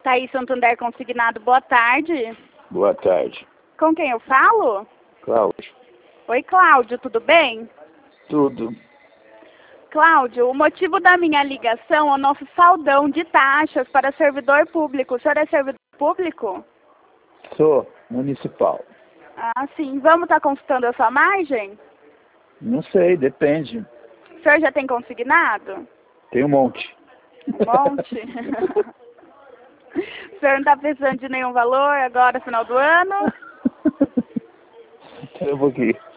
Thaís Santander Consignado, boa tarde. Boa tarde. Com quem eu falo? Cláudio. Oi, Cláudio, tudo bem? Tudo. Cláudio, o motivo da minha ligação é o nosso saldão de taxas para servidor público. O senhor é servidor público? Sou municipal. Ah, sim. Vamos estar consultando a sua margem? Não sei, depende. O senhor já tem consignado? Tem um monte. Um monte? O senhor não está precisando de nenhum valor agora, final do ano? Espera um pouquinho.